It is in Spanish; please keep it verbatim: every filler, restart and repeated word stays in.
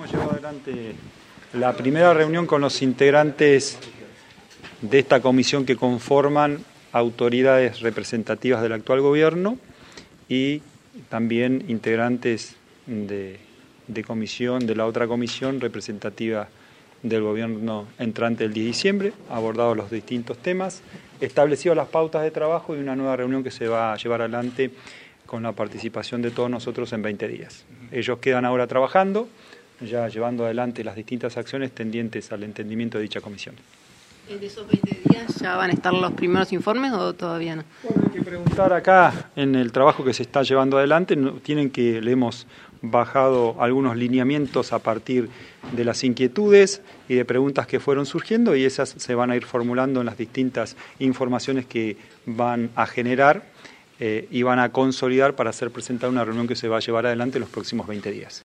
hemos llevado adelante la primera reunión con los integrantes de esta comisión que conforman autoridades representativas del actual gobierno y también integrantes de, de comisión, de la otra comisión representativa del gobierno entrante del diez de diciembre, abordados los distintos temas, establecido las pautas de trabajo y una nueva reunión que se va a llevar adelante con la participación de todos nosotros en veinte días. Ellos quedan ahora trabajando, ya llevando adelante las distintas acciones tendientes al entendimiento de dicha comisión. ¿En esos veinte días ya van a estar los primeros informes o todavía no? Bueno, hay que preguntar acá, en el trabajo que se está llevando adelante, tienen que, le hemos bajado algunos lineamientos a partir de las inquietudes y de preguntas que fueron surgiendo, y esas se van a ir formulando en las distintas informaciones que van a generar eh, y van a consolidar para ser presentada una reunión que se va a llevar adelante en los próximos veinte días.